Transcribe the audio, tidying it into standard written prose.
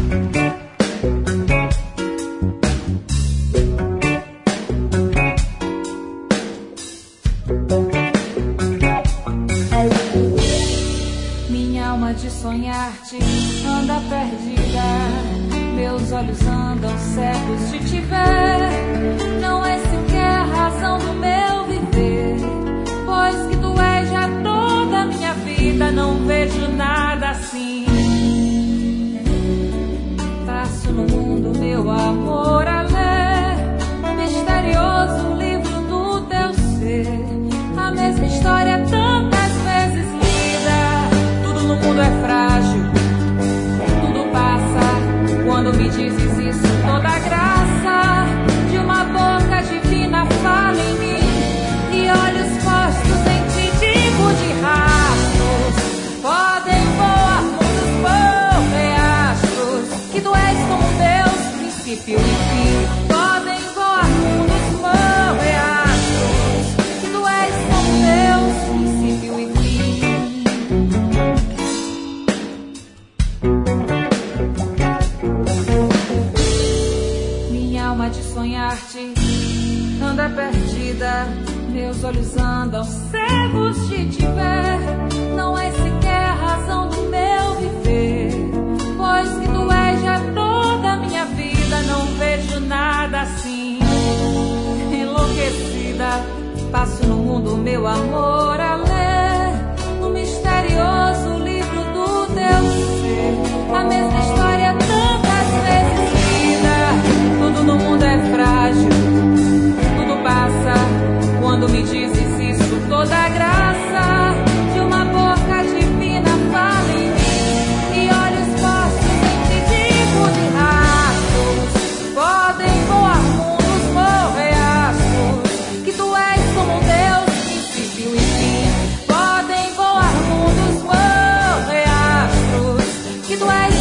Minha alma de sonhar-te anda perdida, meus olhos andam cegos de te ver. Não é sequer a razão do meu viver, pois que tu és já toda a minha vida. Não vejo nada assim. Passo no mundo meu amor a ler o misterioso livro do teu ser. A mesma história tantas vezes lida. Tudo no mundo é frágil, tudo passa. Quando me dizes isso, toda a graça de uma boca divina fala em mim, e olhos postos em ti, digo de rastros. Podem voar mundos, voem astros, que tu és como Deus, princípio e fim. Podem voar mundos, voem astros, que tu és como Deus, princípio e fim. Minha alma de sonhar-te anda perdida, meus olhos andam cegos de te ver. Não é sequer a razão do meu viver, pois que tu és já toda a minha vida. Não vejo nada assim. Enlouquecida, passo no mundo meu amor a ler o misterioso livro do teu ser. A mesma história tantas vezes lida. Tudo no mundo é frágil, tudo passa. Quando me dizes isso, toda a graça de uma boca divina fala em mim, e olhos postos em ti, digo de rastros. Podem voar mundos, voem astros, que tu és como Deus, princípio e fim. Podem voar mundos, voem astros, que tu és